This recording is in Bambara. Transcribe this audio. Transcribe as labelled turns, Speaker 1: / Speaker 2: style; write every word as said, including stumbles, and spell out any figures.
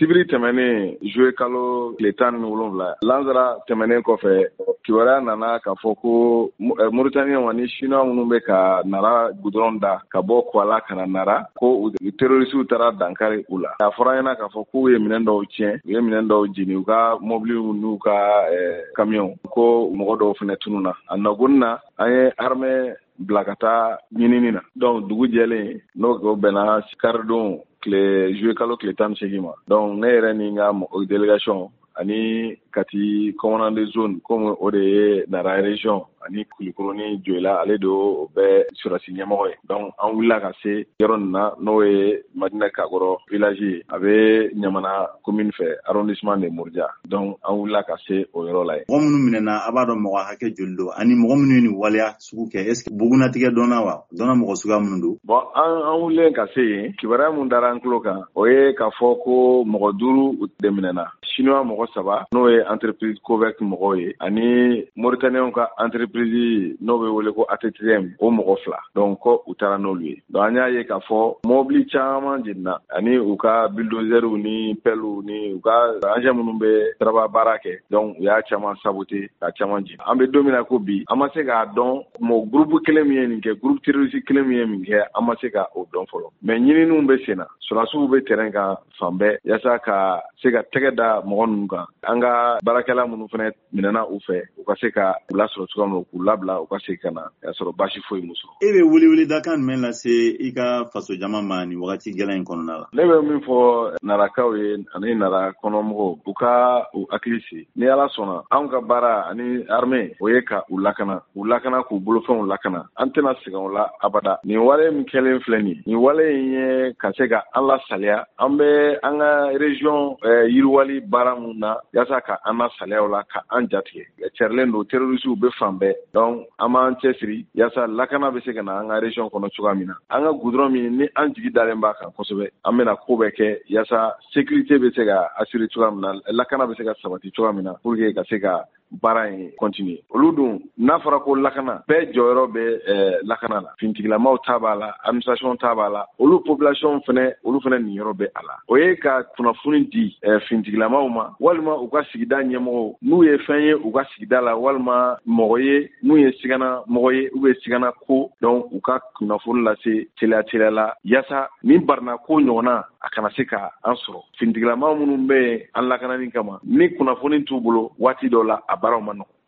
Speaker 1: sibiri tɛmɛnen juillet kalo tile tan ni wolonwula Lansara tɛmɛnen kɔfɛ kibaruya nana k'a fɔ ko Mauritaniens ani Chinois minnu bɛ ka Nara goudron da ka bɔ Kuala ka na Nara ko terroristes taara dankari u la. A fɔra ɲɛna k'a fɔ k'u ye minɛn dɔw tiɲɛ, u ye minɛn dɔw jeni u ka mobiliw n'u ka camions ko mɔgɔ dɔw fana tununa. A nɔgɔnin na an ye armée bila ka taa ɲinini na. Donc dugu jɛlen n'o bɛnna karidon tile juillet kalo tile tan ni seegin ma. Donc ne yɛrɛ ni n ka délégation ani Kati commandant de zone comme o de ye Nara région ani Kulikoro ni Joila ale de o bɛɛ surasi ɲɛmɔgɔ ye. Donc an wulila ka se yɔrɔ nin na n'o ye Madina Kagɔrɔ village ye. A bɛ Ɲamana commune fɛ arrondissement de Muruja. Donc an wulila ka se o yɔrɔ la ye.
Speaker 2: Mɔgɔ minnu minɛna a b'a dɔn mɔgɔ hakɛ joli don ani mɔgɔ minnu ye nin waleya sugu kɛ est ce que bugunatigɛ dɔnna wa dɔnna mɔgɔ suguya minnu don?
Speaker 1: Bon an an wulilen ka se yen kibaruya mun dara an tulo kan o ye k'a fɔ ko mɔgɔ duuru de minɛna. Chinois mɔgɔ saba n'o ye entreprise Covec mɔgɔw ye ani Mauritaniens ka entreprise n'o bɛ wele ko A T T M o mɔgɔ fila. Donc ko u taara n'olu ye. Donc an y'a ye k'a fɔ mobili caman jenina ani u ka bulldozers ni pelles ni u ka engins minnu bɛ travail baara kɛ. Donc u y'a caman saboter ka caman jeni. An bɛ don min na ko bi an ma se k'a dɔn mɔgɔ groupe kelen min ye nin kɛ groupe terroriste kelen min ye nin kɛ an ma se ka o dɔn fɔlɔ. Mais ɲininiw bɛ sen na sɔrɔdasiw bɛ terrain kan fan bɛɛ yaasa ka se ka tɛgɛ da mɔgɔ ninnu kan. An ka baarakɛla minnu fana minɛna u fɛ u ka se ka u lasɔrɔ cogoya min na k'u labila u ka se ka na y'a sɔrɔ baasi foyi m'u sɔrɔ.
Speaker 2: E bɛ wuli wuli dakan jumɛn lase i ka faso jama ma nin wagati gɛlɛn in kɔnɔna la?
Speaker 1: Ne bɛ min fɔ Narakaw ye ani Nara kɔnɔmɔgɔw u ka u hakili sigi. Ni Ala sɔnna anw ka baara ani armée o ye ka u lakana u lakana k'u bolofɛnw lakana. An tɛna segin o la abada. Nin wale min kɛlen filɛ nin nin wale in ye ka se ka an lasaliya an bɛ an ka région yiriwali baara mun na yaasa ka an lasaliya o la ka an jatigɛ. Cɛrilen don terroristes bɛ fan bɛɛ. Donc an b'an cɛsiri yaasa lakana bɛ se ka na an ka région kɔnɔ cogoya min na. An ka goudron min ni an jigi dalen b'a kan kosɛbɛ an bɛna ko bɛɛ kɛ yaasa sécurité bɛ se ka assurer cogoya min na lakana bɛ se ka sabati cogoya min na pour que ka se ka baara in continuer. Olu dun n'a fɔra ko lakana bɛɛ jɔyɔrɔ bɛ lakana la. Finitigilamaw ta b'a la, administration ta b'a la, olu population fɛnɛ olu fɛnɛ ninyɔrɔ bɛ a la. O ye ka kunnafoni di finitigilamaw ma walima u ka sigida ɲɛmɔgɔw n'u ye fɛn ye u ka sigida la walima mɔgɔ ye n'u ye sigana mɔgɔ ye u bɛ sigana ko donc u ka kunnafoni lase teliya teliya la yaasa nin barina ko ɲɔgɔnna a kana se ka an sɔrɔ. Finitigilama minnu bɛ an lakanani kama ni kunnafoni t'u bolo waati dɔw la a baaraw ma nɔgɔn.